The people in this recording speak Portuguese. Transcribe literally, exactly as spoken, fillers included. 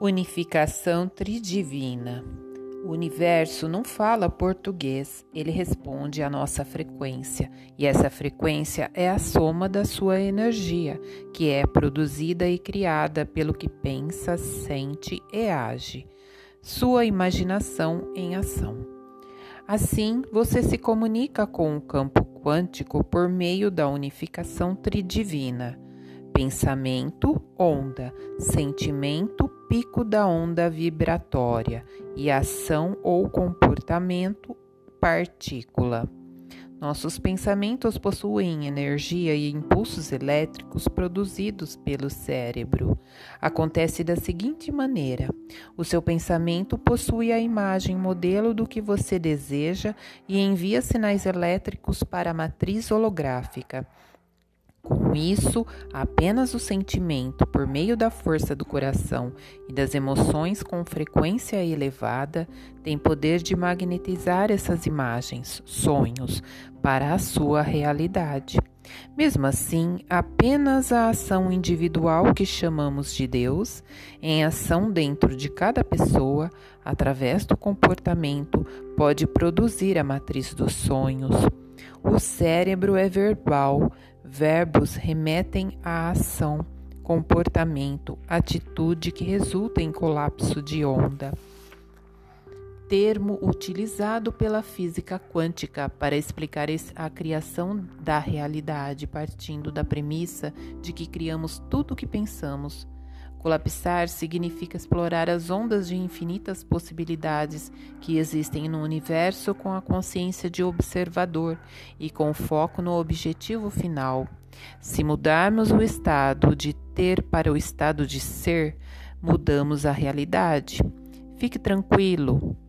Unificação tridivina. O universo não fala português, ele responde à nossa frequência, e essa frequência é a soma da sua energia, que é produzida e criada pelo que pensa, sente e age, sua imaginação em ação. Assim, você se comunica com o campo quântico por meio da unificação tridivina. Pensamento, onda, sentimento, pico da onda vibratória e ação ou comportamento, partícula. Nossos pensamentos possuem energia e impulsos elétricos produzidos pelo cérebro. Acontece da seguinte maneira: o seu pensamento possui a imagem modelo do que você deseja e envia sinais elétricos para a matriz holográfica. Com isso, apenas o sentimento, por meio da força do coração e das emoções com frequência elevada, tem poder de magnetizar essas imagens, sonhos, para a sua realidade. Mesmo assim, apenas a ação individual que chamamos de Deus, em ação dentro de cada pessoa, através do comportamento, pode produzir a matriz dos sonhos. O cérebro é verbal, verbos remetem à ação, comportamento, atitude que resulta em colapso de onda. Termo utilizado pela física quântica para explicar a criação da realidade, partindo da premissa de que criamos tudo o que pensamos. Colapsar significa explorar as ondas de infinitas possibilidades que existem no universo com a consciência de observador e com foco no objetivo final. Se mudarmos o estado de ter para o estado de ser, mudamos a realidade. Fique tranquilo.